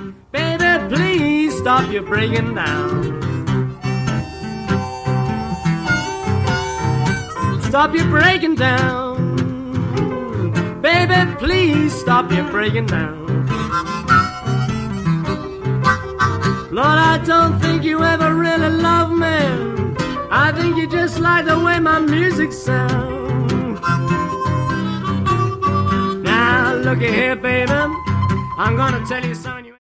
Baby, please stop your breaking down. Stop your breaking down. Baby, please stop your breaking down. Lord, I don't think you ever really loved me. I think you just like the way my music sounds. Now, looky here, baby, I'm gonna tell you, son.